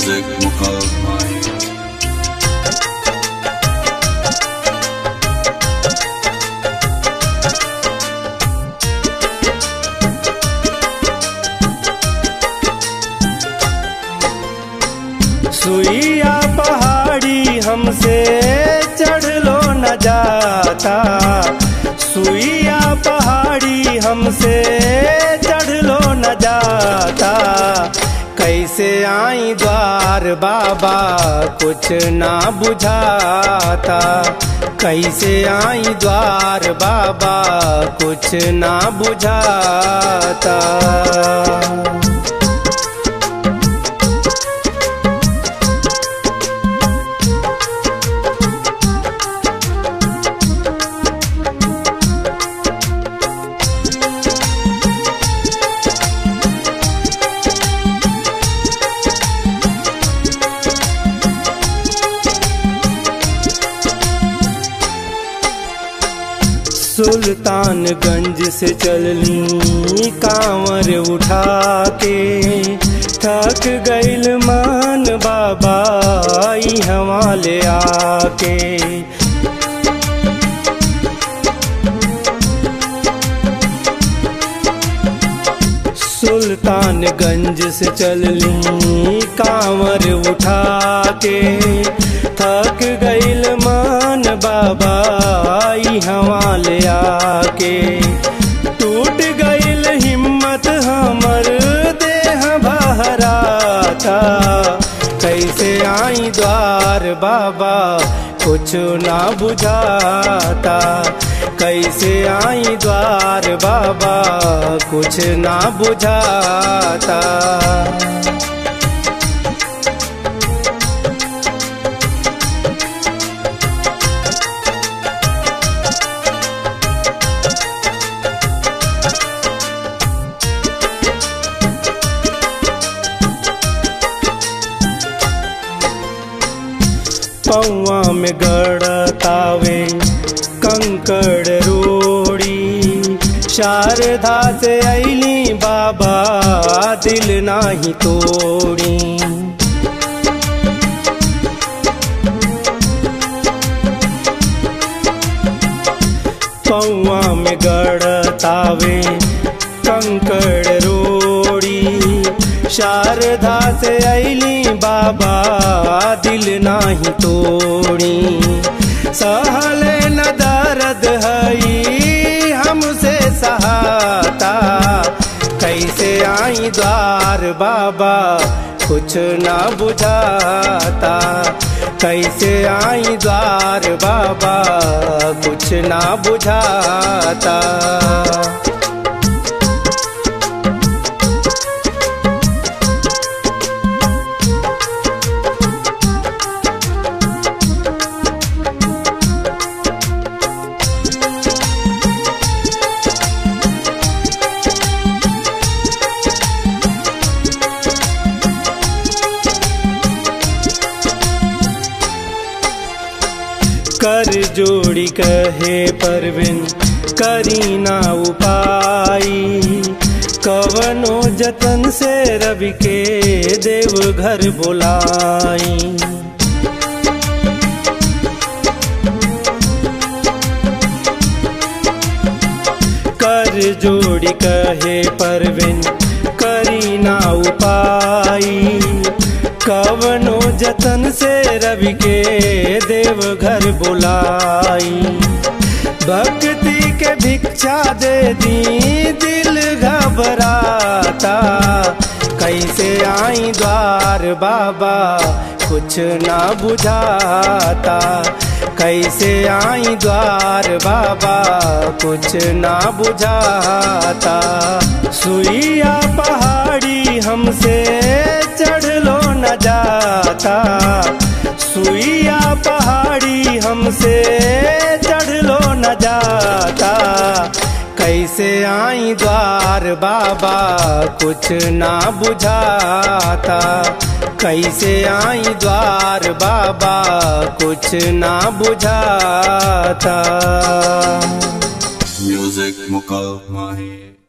Music Mukawai. सुइया पहाड़ी हमसे चढ़ लो न जाता, सुइया पहाड़ी हमसे चढ़ लो न जाता। कैसे आई द्वार बाबा कुछ ना बुझाता, कैसे आई द्वार बाबा कुछ ना बुझाता। सुल्तानगंज से चलनी कांवर उठा के, थक गइल मान बाबा ई हवाले आके। सुल्तानगंज से चलनी कांवर उठा के, थक गइल मान बाबा ई हवाले आके। टूट गइल हिम्मत हमर देह बहराता, कैसे आई द्वार बाबा कुछ ना बुझाता, कैसे आई द्वार बाबा कुछ ना बुझाता। पौआ में गड़तावे कंकड़ रोड़ी, शारदा से अइली बाबा दिल नाही तोड़ी। पौआ में गड़तावे कंकड़ रोड़ी, शारदा से अइली बाबा दिल नाही तोड़ी। सहले न दर्द हई हमसे सहाता, कैसे आई द्वार बाबा कुछ ना बुझाता, कैसे आई द्वार बाबा कुछ ना बुझाता। कर जोड़ी कहे परवीन करी ना उपाई, कवनो जतन से रवि के देव घर बुलाई। कर जोड़ी कहे परवीन करी ना उपाई, कवनो जतन से रवि के देव घर बुलाई। भक्ति के भिक्षा दे दी दिल घबराता, कैसे आई द्वार बाबा कुछ ना बुझाता, कैसे आई द्वार बाबा कुछ ना बुझाता। सुइया पहाड़ी हमसे चढ़ लो न जाता, सुइया पहाड़ी हमसे चढ़ लो न जाता। कैसे आई द्वार बाबा कुछ ना बुझाता, कैसे आई द्वार बाबा कुछ ना बुझाता। Music Mukawai.